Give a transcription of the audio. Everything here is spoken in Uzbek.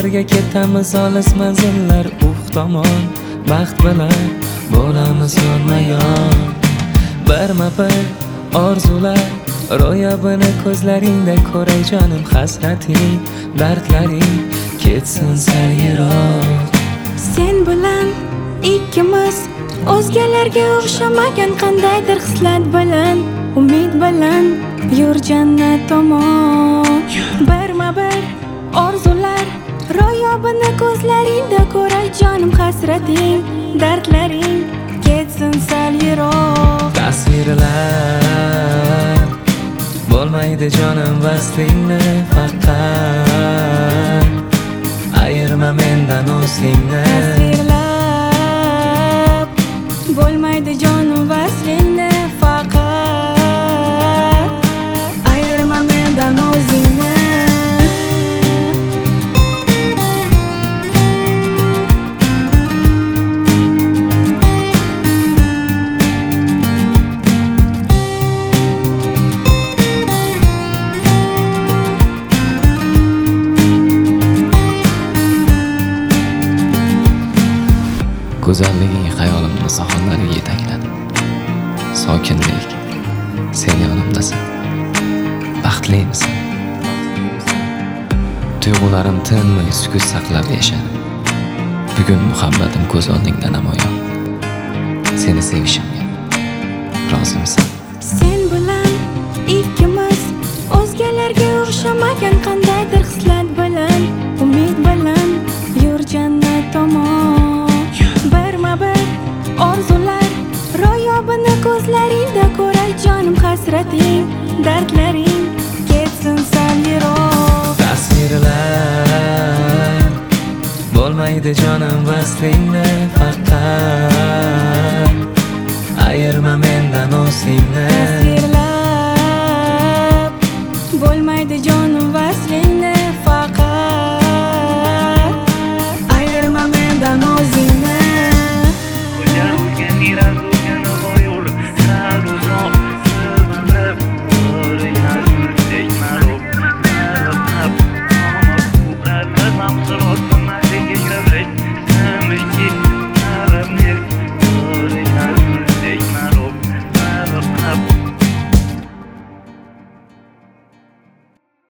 birga ketamiz olis manzillar, tomon baxt bilan bo'lamiz yonma-yon. Birma-bir orzular ro'yobini ko'zlaringda ko'ray jonim, hasrating, dardlaring ketsin sal yiroq. Sen bilan ikkimiz o'zgalarga o'xshamagan qandaydir hislat bilan, umid bilan yur jannat tomon. Birma-bir orzular ro'yobini ko'zlaringda ko'ray jonim, hasrating, dardlaring ketsin sal yiroq. Tasvirlar bo'lmaydi jonim vaslingni, faqat ayirma mendan o'zingni. Tasvirlar bo'lmaydi jonim vaslingni, faqat ayirma mendan o'zingni. Go'zalliging xayolimni sohillariga yetakladi. Sokinlik, sen yonimdasan. Baxtlimisan. Tuyg'ularim tinmay sukut saqlab yashadi. Bugun muhabbatim ko'z oldingda namoyon. Seni sevishimga rozimisan? Sen bilan ikkimiz o'zgalarga o'xshamagan qandaydir hislat bilan, umid bilan yur jannat tomon. Birma-bir orzular ro'yobini ko'zlaringda ko'ray jonim, hasrating, dardlaring ketsin sal yiroq. Tasvirlar bo'lmaydi jonim vaslingni, faqat ayirma mendan o'zingni.